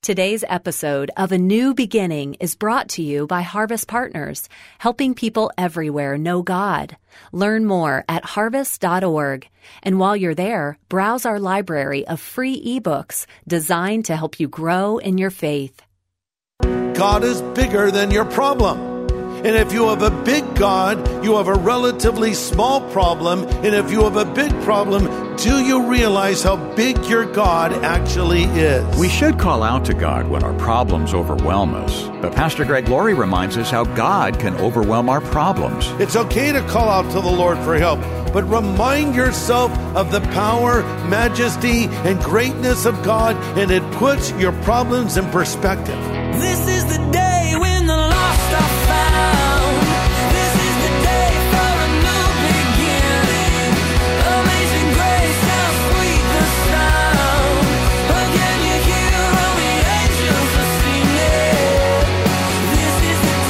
Today's episode of A New Beginning is brought to you by Harvest Partners, helping people everywhere know God. Learn more at harvest.org. And while you're there, browse our library of free ebooks designed to help you grow in your faith. God is bigger than your problem. And if you have a big God, you have a relatively small problem. And if you have a big problem, do you realize how big your God actually is? We should call out to God when our problems overwhelm us. But Pastor Greg Laurie reminds us how God can overwhelm our problems. It's okay to call out to the Lord for help, but remind yourself of the power, majesty, and greatness of God, and it puts your problems in perspective. This is the day when the lost are found. This is the day for a new beginning. Amazing grace, how sweet the sound. Again you hear all the angels are singing. This is the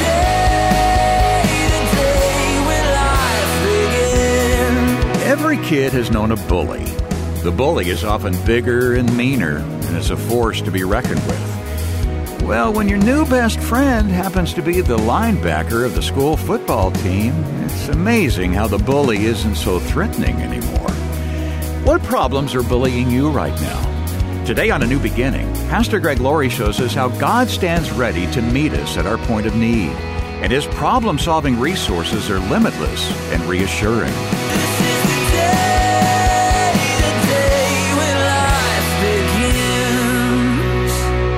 day when life begins. Every kid has known a bully. The bully is often bigger and meaner and is a force to be reckoned with. Well, when your new best friend happens to be the linebacker of the school football team, it's amazing how the bully isn't so threatening anymore. What problems are bullying you right now? Today on A New Beginning, Pastor Greg Laurie shows us how God stands ready to meet us at our point of need, and His problem-solving resources are limitless and reassuring. This is the day when life begins.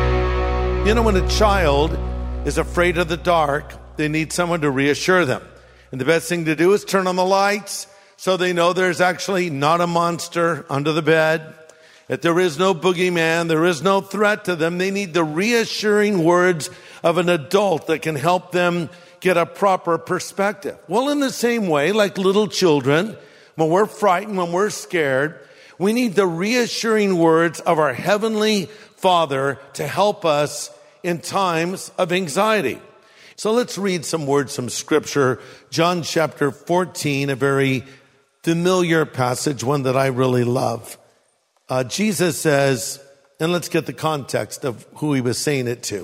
You know, when a child is afraid of the dark, they need someone to reassure them. And the best thing to do is turn on the lights so they know there's actually not a monster under the bed, that there is no boogeyman, there is no threat to them. They need the reassuring words of an adult that can help them get a proper perspective. Well, in the same way, like little children, when we're frightened, when we're scared, we need the reassuring words of our Heavenly Father to help us in times of anxiety. So let's read some words from Scripture. John chapter 14, a very familiar passage, one that I really love. Jesus says, and let's get the context of who He was saying it to.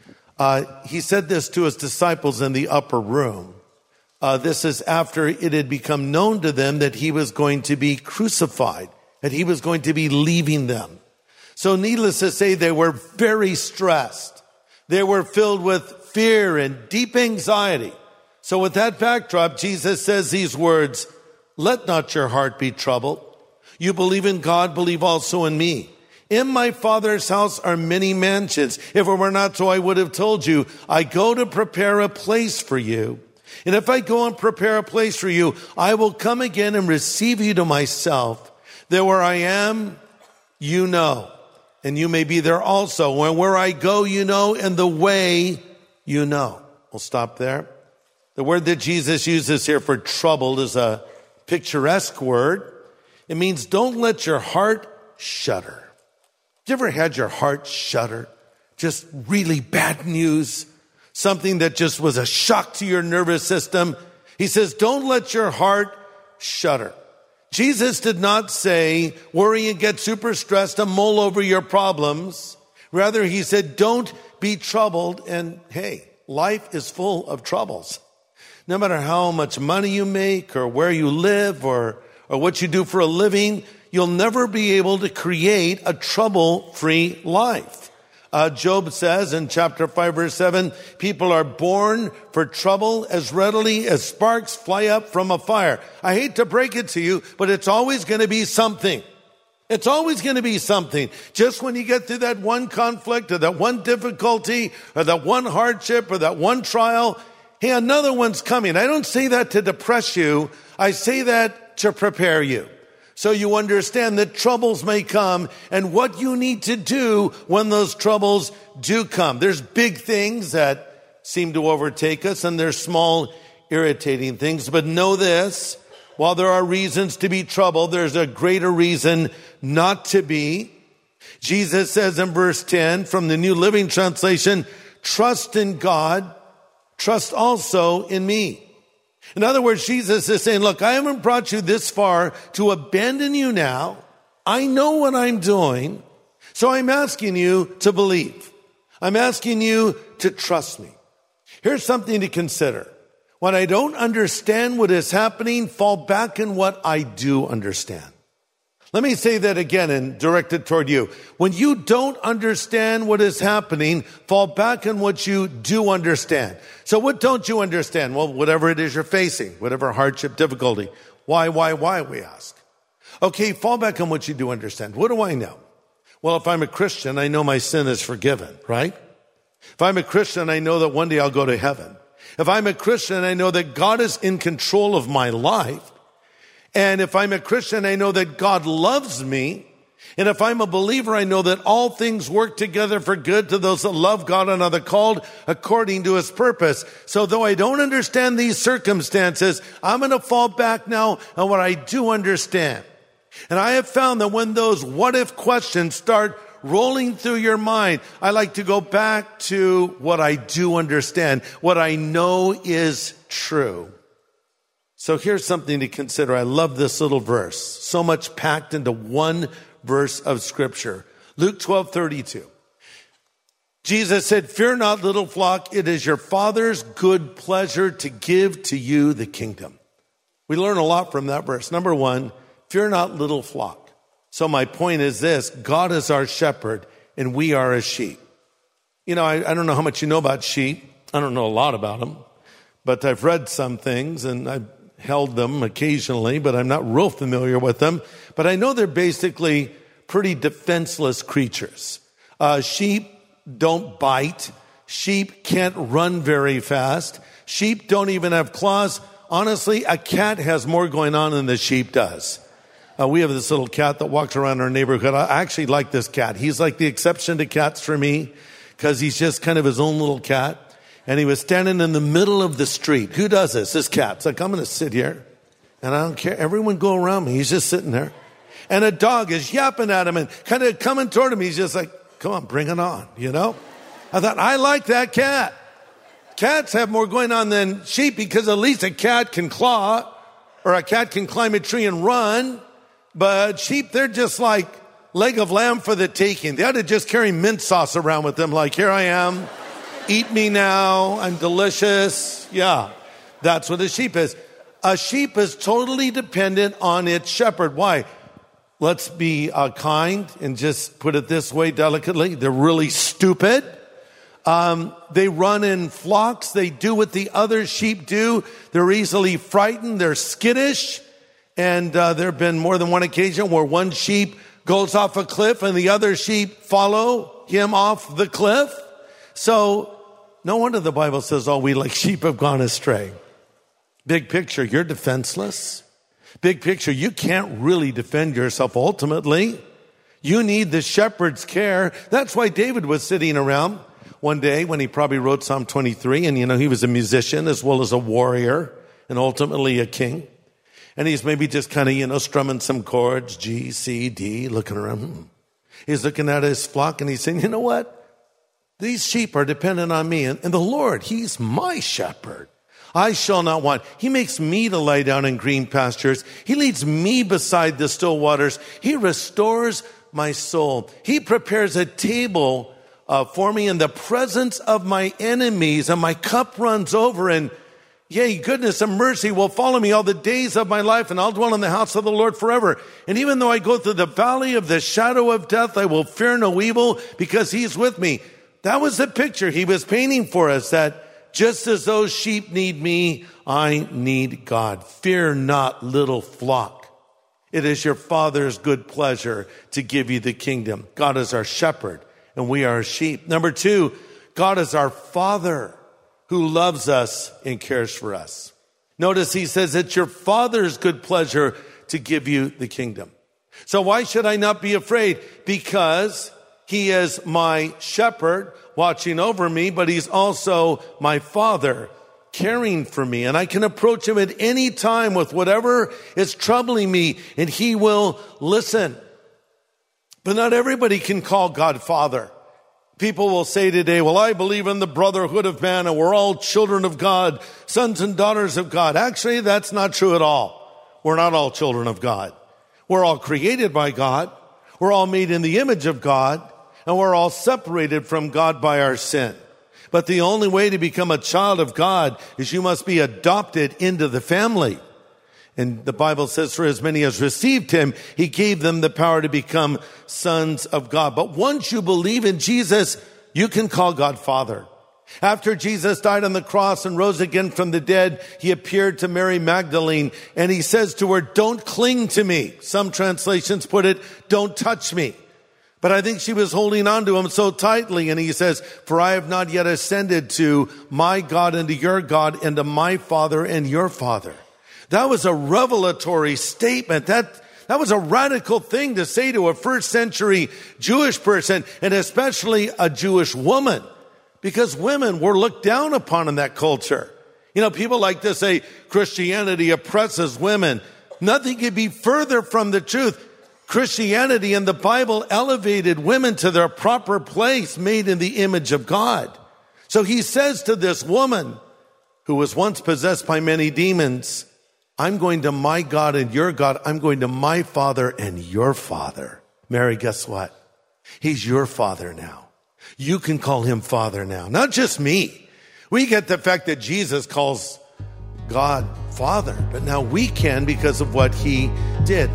He said this to His disciples in the upper room. This is after it had become known to them that He was going to be crucified, that He was going to be leaving them. So needless to say, they were very stressed. They were filled with fear and deep anxiety. So with that backdrop, Jesus says these words, "Let not your heart be troubled. You believe in God, believe also in me. In my Father's house are many mansions. If it were not so, I would have told you. I go to prepare a place for you. And if I go and prepare a place for you, I will come again and receive you to myself. That where I am, you know. And you may be there also. And where I go, you know, and the way, you know." We'll stop there. The word that Jesus uses here for troubled is a picturesque word. It means don't let your heart shudder. You ever had your heart shudder? Just really bad news. Something that just was a shock to your nervous system. He says, don't let your heart shudder. Jesus did not say, worry and get super stressed and mull over your problems. Rather, He said, don't be troubled. And hey, life is full of troubles. No matter how much money you make or where you live or what you do for a living, you'll never be able to create a trouble-free life. Job says in chapter 5, verse 7, people are born for trouble as readily as sparks fly up from a fire. I hate to break it to you, but it's always going to be something. It's always going to be something. Just when you get through that one conflict or that one difficulty or that one hardship or that one trial, hey, another one's coming. I don't say that to depress you. I say that to prepare you. So you understand that troubles may come and what you need to do when those troubles do come. There's big things that seem to overtake us and there's small, irritating things. But know this, while there are reasons to be troubled, there's a greater reason not to be. Jesus says in verse 10 from the New Living Translation, trust in God, trust also in me. In other words, Jesus is saying, look, I haven't brought you this far to abandon you now. I know what I'm doing, so I'm asking you to believe. I'm asking you to trust me. Here's something to consider. When I don't understand what is happening, fall back in what I do understand. Let me say that again and direct it toward you. When you don't understand what is happening, fall back in what you do understand. So what don't you understand? Well, whatever it is you're facing, whatever hardship, difficulty. Why, we ask. Okay, fall back on what you do understand. What do I know? Well, if I'm a Christian, I know my sin is forgiven, right? If I'm a Christian, I know that one day I'll go to heaven. If I'm a Christian, I know that God is in control of my life. And if I'm a Christian, I know that God loves me. And if I'm a believer, I know that all things work together for good to those that love God and are the called according to his purpose. So though I don't understand these circumstances, I'm going to fall back now on what I do understand. And I have found that when those what if questions start rolling through your mind, I like to go back to what I do understand, what I know is true. So here's something to consider. I love this little verse, so much packed into one verse of scripture. Luke 12:32. Jesus said, "Fear not, little flock, it is your Father's good pleasure to give to you the kingdom." We learn a lot from that verse. Number one, fear not, little flock. So my point is this: God is our shepherd and we are his sheep. You know, I don't know how much you know about sheep. I don't know a lot about them, but I've read some things and I've held them occasionally, but I'm not real familiar with them. But I know they're basically pretty defenseless creatures. Sheep don't bite. Sheep can't run very fast. Sheep don't even have claws. Honestly, a cat has more going on than the sheep does. We have this little cat that walks around our neighborhood. I actually like this cat. He's like the exception to cats for me because he's just kind of his own little cat. And he was standing in the middle of the street. Who does this? This cat. It's like, I'm going to sit here and I don't care. Everyone go around me. He's just sitting there. And a dog is yapping at him and kind of coming toward him. He's just like, come on, bring it on, you know? I thought, I like that cat. Cats have more going on than sheep because at least a cat can claw or a cat can climb a tree and run. But sheep, they're just like leg of lamb for the taking. They ought to just carry mint sauce around with them like, here I am. Eat me now. I'm delicious. Yeah, that's what a sheep is. A sheep is totally dependent on its shepherd. Why? Let's be kind and just put it this way delicately. They're really stupid. They run in flocks. They do what the other sheep do. They're easily frightened. They're skittish. And there have been more than one occasion where one sheep goes off a cliff and the other sheep follow him off the cliff. So no wonder the Bible says, we like sheep have gone astray. Big picture, you're defenseless. Big picture, you can't really defend yourself ultimately. You need the shepherd's care. That's why David was sitting around one day when he probably wrote Psalm 23. And, he was a musician as well as a warrior and ultimately a king. And he's maybe just kind of, strumming some chords, G, C, D, looking around. He's looking at his flock and he's saying, you know what? These sheep are dependent on me. And the Lord, he's my shepherd. I shall not want. He makes me to lie down in green pastures. He leads me beside the still waters. He restores my soul. He prepares a table for me in the presence of my enemies, and my cup runs over, and yea, goodness and mercy will follow me all the days of my life, and I'll dwell in the house of the Lord forever. And even though I go through the valley of the shadow of death, I will fear no evil because he's with me. That was the picture he was painting for us, that just as those sheep need me, I need God. Fear not, little flock. It is your Father's good pleasure to give you the kingdom. God is our shepherd and we are sheep. Number two, God is our Father who loves us and cares for us. Notice he says it's your Father's good pleasure to give you the kingdom. So why should I not be afraid? Because he is my shepherd watching over me, but he's also my Father caring for me. And I can approach him at any time with whatever is troubling me, and he will listen. But not everybody can call God Father. People will say today, well, I believe in the brotherhood of man, and we're all children of God, sons and daughters of God. Actually, that's not true at all. We're not all children of God. We're all created by God. We're all made in the image of God. and we're all separated from God by our sin. But the only way to become a child of God is you must be adopted into the family. And the Bible says, for as many as received him, he gave them the power to become sons of God. But once you believe in Jesus, you can call God Father. After Jesus died on the cross and rose again from the dead, he appeared to Mary Magdalene, and he says to her, don't cling to me. Some translations put it, don't touch me. But I think she was holding on to him so tightly, and he says, for I have not yet ascended to my God and to your God and to my Father and your Father. That was a revelatory statement. That was a radical thing to say to a first century Jewish person, and especially a Jewish woman, because women were looked down upon in that culture. You know, people like to say Christianity oppresses women. Nothing could be further from the truth. Christianity and the Bible elevated women to their proper place, made in the image of God. So he says to this woman who was once possessed by many demons, I'm going to my God and your God. I'm going to my Father and your Father. Mary, guess what? He's your Father now. You can call him Father now. Not just me. We get the fact that Jesus calls God Father, but now we can because of what he did.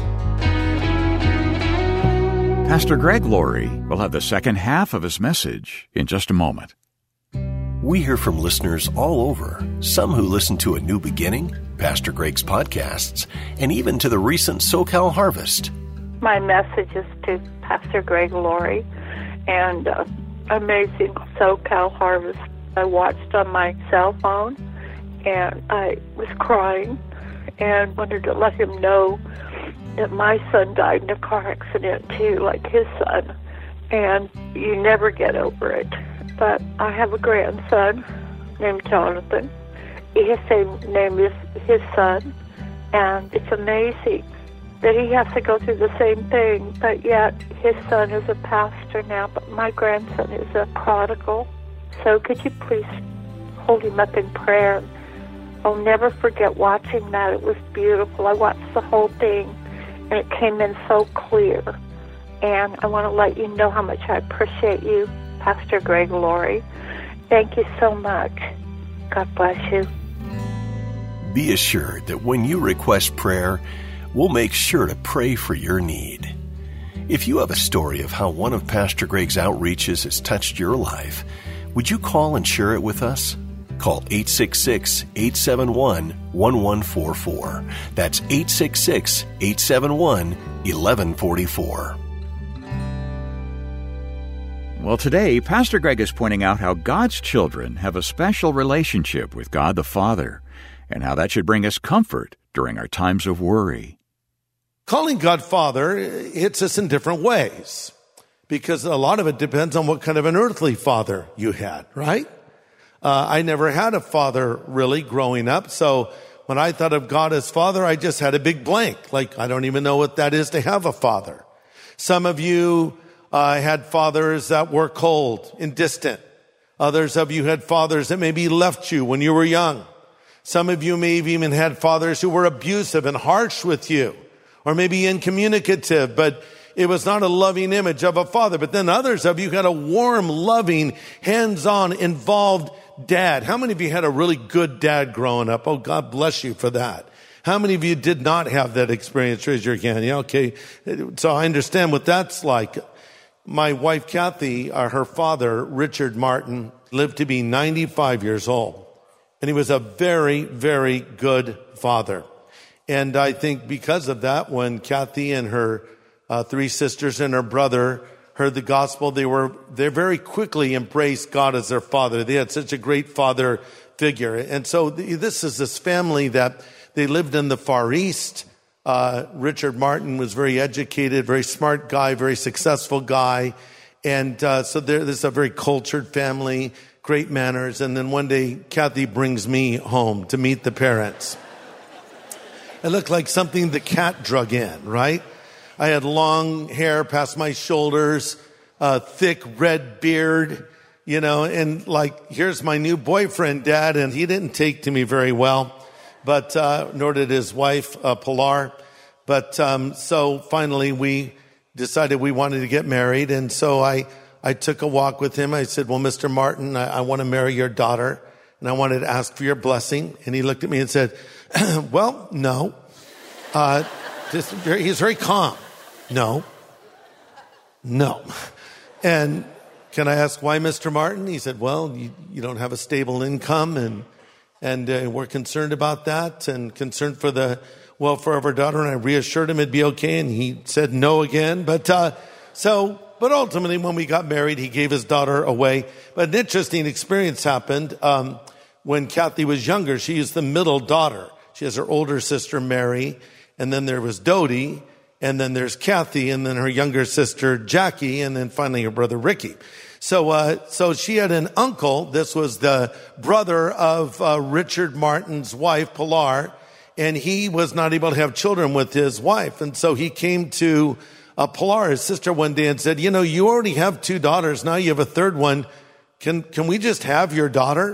Pastor Greg Laurie will have the second half of his message in just a moment. We hear from listeners all over, some who listen to A New Beginning, Pastor Greg's podcasts, and even to the recent SoCal Harvest. My message is to Pastor Greg Laurie and amazing SoCal Harvest. I watched on my cell phone, and I was crying and wanted to let him know that my son died in a car accident too, like his son, and you never get over it. But I have a grandson named Jonathan. His same name is his son, and it's amazing that he has to go through the same thing, but yet his son is a pastor now, but my grandson is a prodigal. So could you please hold him up in prayer? I'll never forget watching that. It was beautiful. I watched the whole thing, and it came in so clear. And I want to let you know how much I appreciate you, Pastor Greg Laurie. Thank you so much. God bless you. Be assured that when you request prayer, we'll make sure to pray for your need. If you have a story of how one of Pastor Greg's outreaches has touched your life, would you call and share it with us? Call 866-871-1144. That's 866-871-1144. Well, today, Pastor Greg is pointing out how God's children have a special relationship with God the Father, and how that should bring us comfort during our times of worry. Calling God Father hits us in different ways, because a lot of it depends on what kind of an earthly father you had, right? I never had a father really growing up, so when I thought of God as Father, I just had a big blank. Like, I don't even know what that is to have a father. Some of you had fathers that were cold and distant. Others of you had fathers that maybe left you when you were young. Some of you may have even had fathers who were abusive and harsh with you, or maybe incommunicative, but it was not a loving image of a father. But then others of you had a warm, loving, hands-on, involved dad. How many of you had a really good dad growing up? Oh, God bless you for that. How many of you did not have that experience? Raise your hand. Yeah, okay. So I understand what that's like. My wife, Kathy, her father, Richard Martin, lived to be 95 years old. And he was a very, very good father. And I think because of that, when Kathy and her three sisters and her brother heard the gospel, they very quickly embraced God as their father. They had such a great father figure. And so this is this family that they lived in the Far East. Richard Martin was very educated, very smart guy, very successful guy. And so this is a very cultured family, great manners. And then one day, Kathy brings me home to meet the parents. It looked like something the cat drug in, right? I had long hair past my shoulders, thick red beard, and like, here's my new boyfriend, Dad, and he didn't take to me very well, but nor did his wife, Pilar. But so finally we decided we wanted to get married, and so I I took a walk with him. I said, well, Mr. Martin, I want to marry your daughter, and I wanted to ask for your blessing. And he looked at me and said, well, no. He's very calm. No. And can I ask why, Mr. Martin? He said, well, you don't have a stable income, and we're concerned about that and concerned for the welfare of our daughter. And I reassured him it'd be okay, and he said no again. But ultimately, when we got married, he gave his daughter away. But an interesting experience happened when Kathy was younger. She is the middle daughter. She has her older sister, Mary, and then there was Dodie, and then there's Kathy, and then her younger sister, Jackie, and then finally her brother, Ricky. So she had an uncle. This was the brother of Richard Martin's wife, Pilar, and he was not able to have children with his wife. And so he came to Pilar, his sister, one day and said, you already have 2 daughters. Now you have a third one. Can we just have your daughter?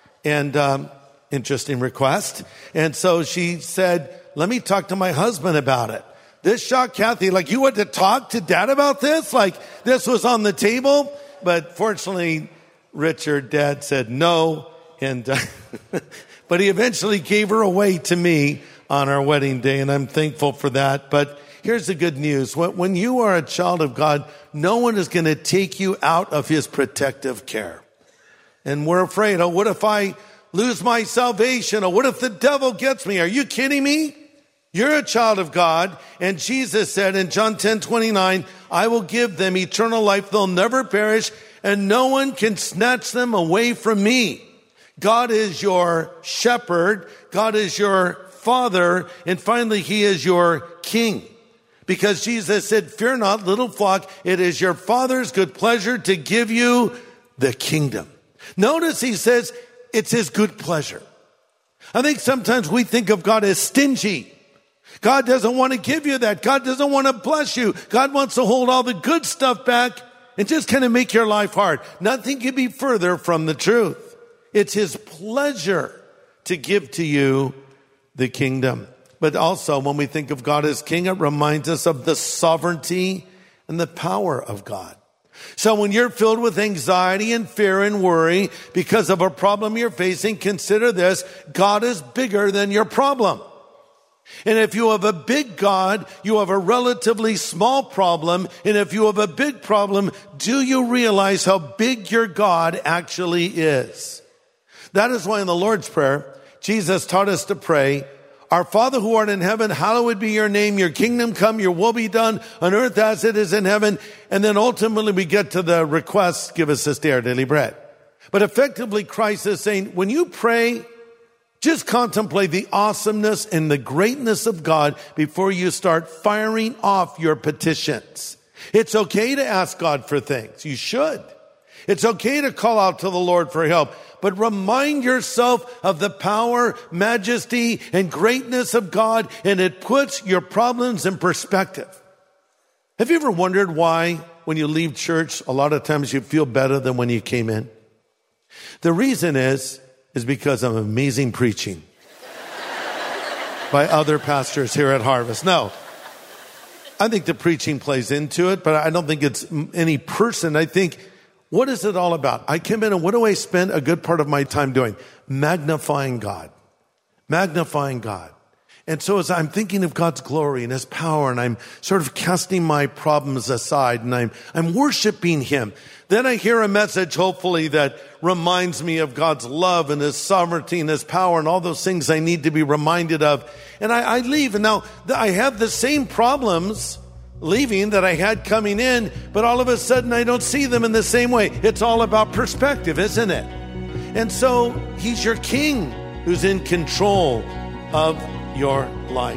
And interesting request. And so she said, let me talk to my husband about it. This shocked Kathy. Like, you went to talk to Dad about this? Like, this was on the table? But fortunately, Richard, Dad, said no. And but he eventually gave her away to me on our wedding day, and I'm thankful for that. But here's the good news. When you are a child of God, no one is going to take you out of his protective care. And we're afraid, what if I lose my salvation? What if the devil gets me? Are you kidding me? You're a child of God, and Jesus said in John 10:29, I will give them eternal life. They'll never perish, and no one can snatch them away from me. God is your shepherd. God is your father. And finally, he is your king. Because Jesus said, fear not, little flock. It is your Father's good pleasure to give you the kingdom. Notice he says it's his good pleasure. I think sometimes we think of God as stingy. God doesn't want to give you that. God doesn't want to bless you. God wants to hold all the good stuff back and just kind of make your life hard. Nothing can be further from the truth. It's his pleasure to give to you the kingdom. But also, when we think of God as king, it reminds us of the sovereignty and the power of God. So when you're filled with anxiety and fear and worry because of a problem you're facing, consider this: God is bigger than your problem. And if you have a big God, you have a relatively small problem. And if you have a big problem, do you realize how big your God actually is? That is why in the Lord's Prayer, Jesus taught us to pray, Our Father who art in heaven, hallowed be your name. Your kingdom come, your will be done on earth as it is in heaven. And then ultimately we get to the request, give us this day our daily bread. But effectively Christ is saying, when you pray, just contemplate the awesomeness and the greatness of God before you start firing off your petitions. It's okay to ask God for things. You should. It's okay to call out to the Lord for help. But remind yourself of the power, majesty, and greatness of God, and it puts your problems in perspective. Have you ever wondered why, when you leave church, a lot of times you feel better than when you came in? The reason is because of amazing preaching by other pastors here at Harvest. No, I think the preaching plays into it, but I don't think it's any person. I think, what is it all about? I come in and what do I spend a good part of my time doing? Magnifying God. Magnifying God. And so as I'm thinking of God's glory and his power, and I'm sort of casting my problems aside, and I'm worshiping him, then I hear a message, hopefully, that reminds me of God's love and his sovereignty and his power and all those things I need to be reminded of. And I leave, and now I have the same problems leaving that I had coming in, but all of a sudden I don't see them in the same way. It's all about perspective, isn't it? And so he's your king who's in control of your life.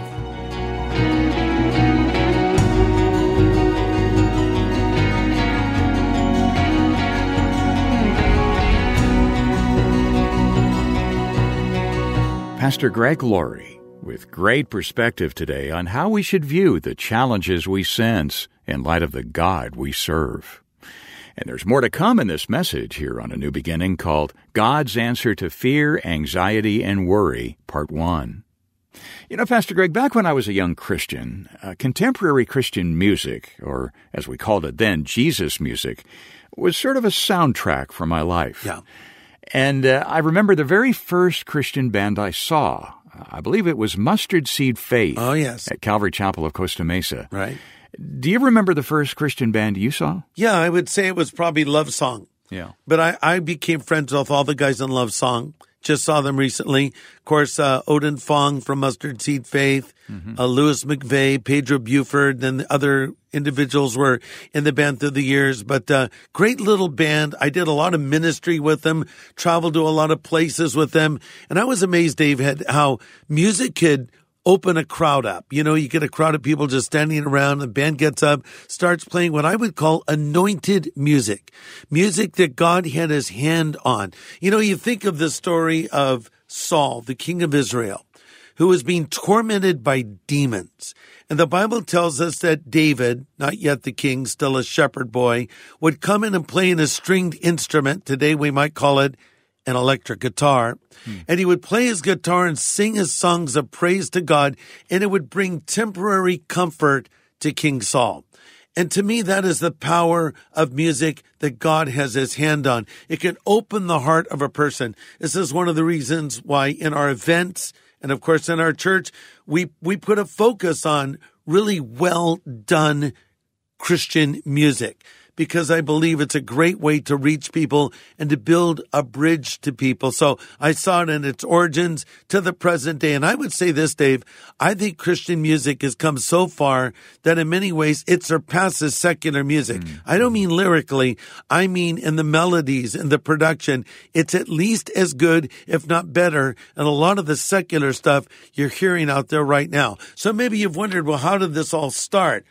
Pastor Greg Laurie with great perspective today on how we should view the challenges we sense in light of the God we serve. And there's more to come in this message here on A New Beginning called God's Answer to Fear, Anxiety, and Worry, Part 1. You know, Pastor Greg, back when I was a young Christian, contemporary Christian music, or as we called it then, Jesus music, was sort of a soundtrack for my life. Yeah. And I remember the very first Christian band I saw. I believe it was Mustard Seed Faith. Oh, yes. At Calvary Chapel of Costa Mesa. Right. Do you remember the first Christian band you saw? Yeah, I would say it was probably Love Song. Yeah. But I became friends with all the guys in Love Song. Just saw them recently. Of course, Odin Fong from Mustard Seed Faith, Louis McVeigh, Pedro Buford, and the other individuals were in the band through the years. But great little band. I did a lot of ministry with them, traveled to a lot of places with them. And I was amazed, Dave, how music could open a crowd up. You know, you get a crowd of people just standing around. The band gets up, starts playing what I would call anointed music. Music that God had his hand on. You know, you think of the story of Saul, the king of Israel, who was being tormented by demons. And the Bible tells us that David, not yet the king, still a shepherd boy, would come in and play in a stringed instrument. Today we might call it an electric guitar. And he would play his guitar and sing his songs of praise to God, and it would bring temporary comfort to King Saul. And to me, that is the power of music that God has his hand on. It can open the heart of a person. This is one of the reasons why in our events, and of course in our church, we put a focus on really well done Christian music, because I believe it's a great way to reach people and to build a bridge to people. So I saw it in its origins to the present day. And I would say this, Dave, I think Christian music has come so far that in many ways it surpasses secular music. I don't mean lyrically. I mean in the melodies and the production. It's at least as good, if not better, and a lot of the secular stuff you're hearing out there right now. So maybe you've wondered, well, how did this all start?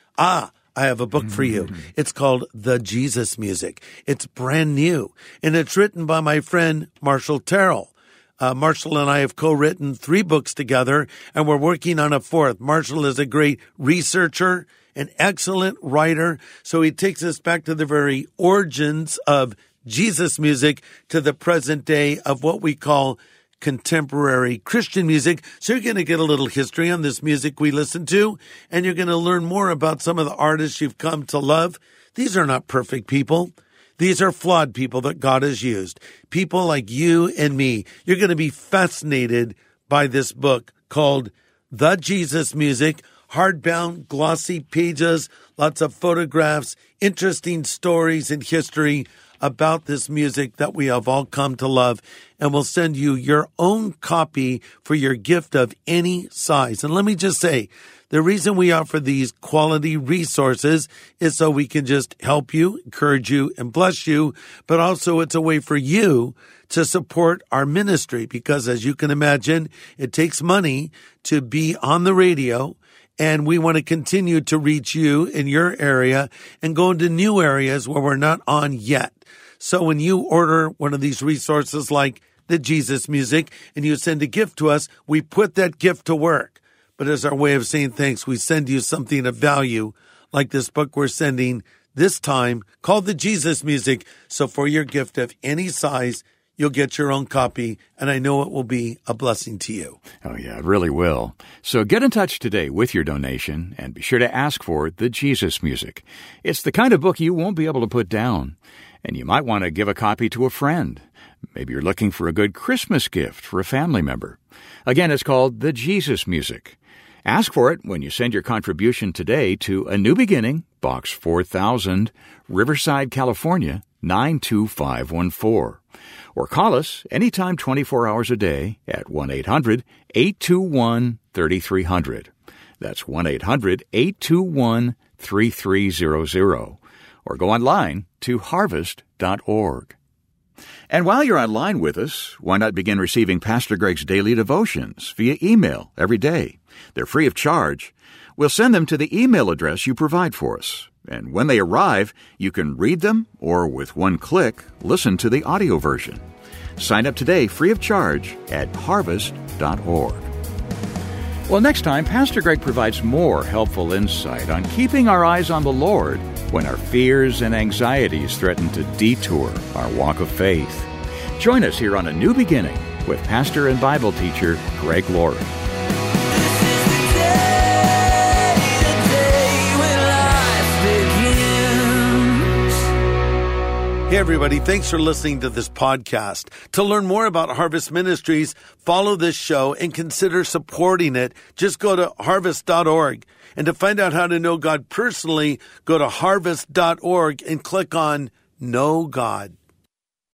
I have a book for you. It's called The Jesus Music. It's brand new, and it's written by my friend Marshall Terrell. Marshall and I have co-written 3 books together, and we're working on a 4th. Marshall is a great researcher, an excellent writer, so he takes us back to the very origins of Jesus music to the present day of what we call contemporary Christian music. So you're going to get a little history on this music we listen to, and you're going to learn more about some of the artists you've come to love. These are not perfect people. These are flawed people that God has used. People like you and me. You're going to be fascinated by this book called The Jesus Music, hardbound, glossy pages, lots of photographs, interesting stories and history about this music that we have all come to love, and we'll send you your own copy for your gift of any size. And let me just say, the reason we offer these quality resources is so we can just help you, encourage you, and bless you, but also it's a way for you to support our ministry, because as you can imagine, it takes money to be on the radio, and we want to continue to reach you in your area and go into new areas where we're not on yet. So when you order one of these resources like the Jesus Music and you send a gift to us, we put that gift to work. But as our way of saying thanks, we send you something of value, like this book we're sending this time called The Jesus Music. So for your gift of any size, you'll get your own copy, and I know it will be a blessing to you. Oh, yeah, it really will. So get in touch today with your donation, and be sure to ask for The Jesus Music. It's the kind of book you won't be able to put down, and you might want to give a copy to a friend. Maybe you're looking for a good Christmas gift for a family member. Again, it's called The Jesus Music. Ask for it when you send your contribution today to A New Beginning, Box 4000, Riverside, California, 92514. Or call us anytime 24 hours a day at 1-800-821-3300. That's 1-800-821-3300. Or go online to harvest.org. And while you're online with us, why not begin receiving Pastor Greg's daily devotions via email every day? They're free of charge. We'll send them to the email address you provide for us. And when they arrive, you can read them or with one click, listen to the audio version. Sign up today free of charge at harvest.org. Well, next time, Pastor Greg provides more helpful insight on keeping our eyes on the Lord when our fears and anxieties threaten to detour our walk of faith. Join us here on A New Beginning with pastor and Bible teacher Greg Laurie. Hey everybody, thanks for listening to this podcast. To learn more about Harvest Ministries, follow this show and consider supporting it. Just go to harvest.org. And to find out how to know God personally, go to harvest.org and click on Know God.